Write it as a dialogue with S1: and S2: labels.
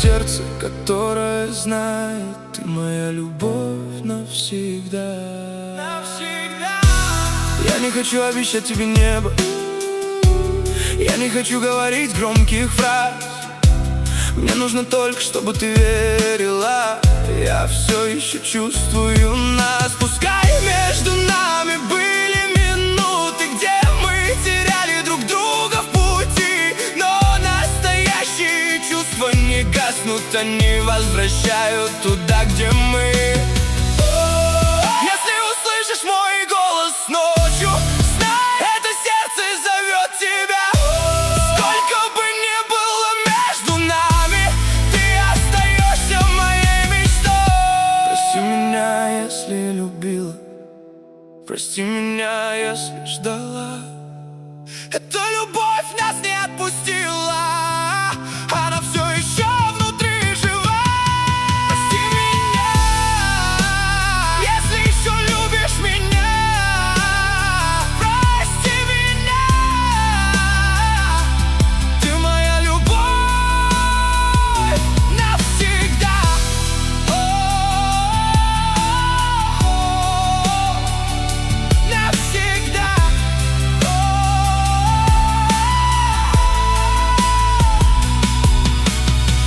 S1: сердце, которое знает, ты моя любовь навсегда. Я не хочу обещать тебе небо, я не хочу говорить громких фраз. Мне нужно только, чтобы ты верила. Я все еще чувствую нас. Пускай между нами были минуты, где мы теряли друг друга в пути, но настоящие чувства не гаснут, они возвращают туда, где мы. Если услышишь мой голос ночью, знай, это сердце зовет тебя. Сколько бы ни было между нами, ты остаешься моей мечтой. Прости меня, если любила, прости меня, если ждала. Эта любовь нас не отпустит.